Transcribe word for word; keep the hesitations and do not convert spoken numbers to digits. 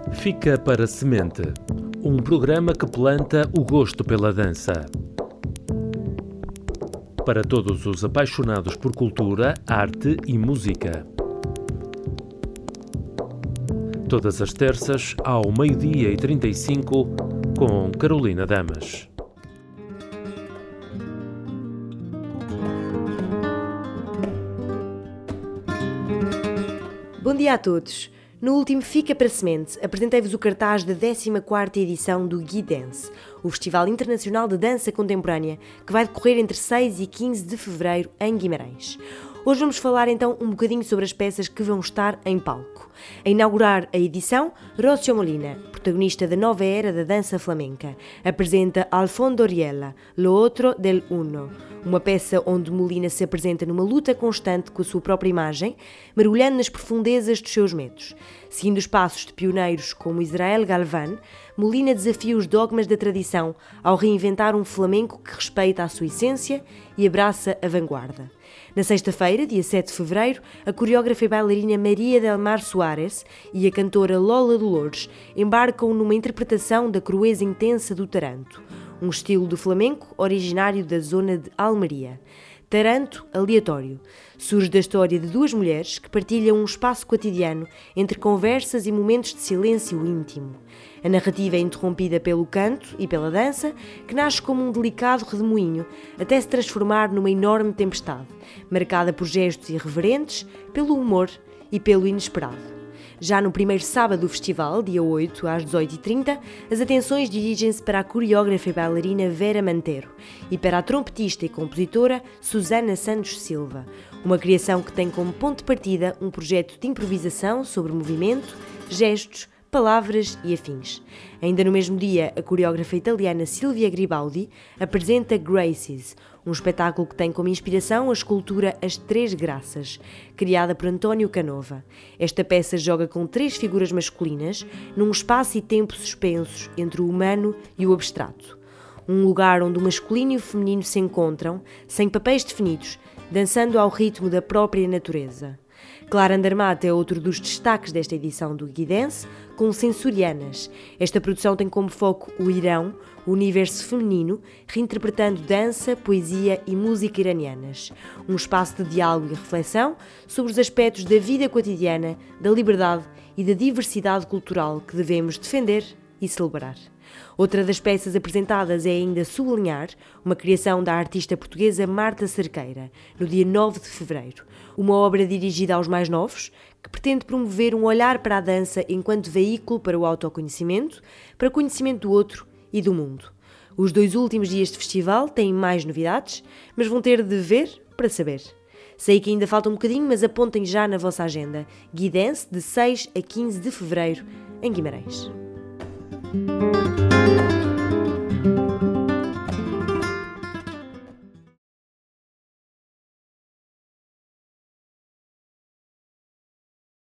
Fica para Semente, um programa que planta o gosto pela dança. Para todos os apaixonados por cultura, arte e música. Todas as terças, ao meio-dia e trinta e cinco, com Carolina Damas. Bom dia a todos! No último Fica para Semente, apresentei-vos o cartaz da décima quarta edição do Guidance, o Festival Internacional de Dança Contemporânea, que vai decorrer entre seis e quinze de fevereiro em Guimarães. Hoje vamos falar então um bocadinho sobre as peças que vão estar em palco. A inaugurar a edição, Rocío Molina, protagonista da nova era da dança flamenca, apresenta Al fondo riela, Lo otro del uno, uma peça onde Molina se apresenta numa luta constante com a sua própria imagem, mergulhando nas profundezas dos seus medos. Seguindo os passos de pioneiros como Israel Galván, Molina desafia os dogmas da tradição ao reinventar um flamenco que respeita a sua essência e abraça a vanguarda. Na sexta-feira, dia sete de fevereiro, a coreógrafa e bailarina Maria del Mar Soares e a cantora Lola Dolores embarcam numa interpretação da crueza intensa do taranto, um estilo do flamenco originário da zona de Almeria. Taranto aleatório surge da história de duas mulheres que partilham um espaço cotidiano entre conversas e momentos de silêncio íntimo. A narrativa é interrompida pelo canto e pela dança, que nasce como um delicado redemoinho, até se transformar numa enorme tempestade, marcada por gestos irreverentes, pelo humor e pelo inesperado. Já no primeiro sábado do festival, dia oito, às dezoito e trinta, as atenções dirigem-se para a coreógrafa e bailarina Vera Mantero e para a trompetista e compositora Susana Santos Silva, uma criação que tem como ponto de partida um projeto de improvisação sobre movimento, gestos, palavras e afins. Ainda no mesmo dia, a coreógrafa italiana Silvia Gribaldi apresenta Graces, um espetáculo que tem como inspiração a escultura As Três Graças, criada por António Canova. Esta peça joga com três figuras masculinas num espaço e tempo suspensos entre o humano e o abstrato. Um lugar onde o masculino e o feminino se encontram, sem papéis definidos, dançando ao ritmo da própria natureza. Clara Andermatt é outro dos destaques desta edição do Guidance, com Sensorianas. Esta produção tem como foco o Irão, o universo feminino, reinterpretando dança, poesia e música iranianas. Um espaço de diálogo e reflexão sobre os aspectos da vida cotidiana, da liberdade e da diversidade cultural que devemos defender e celebrar. Outra das peças apresentadas é ainda Sublinhar, uma criação da artista portuguesa Marta Cerqueira, no dia nove de fevereiro. Uma obra dirigida aos mais novos, que pretende promover um olhar para a dança enquanto veículo para o autoconhecimento, para o conhecimento do outro e do mundo. Os dois últimos dias de festival têm mais novidades, mas vão ter de ver para saber. Sei que ainda falta um bocadinho, mas apontem já na vossa agenda. Guidance, de seis a quinze de fevereiro, em Guimarães.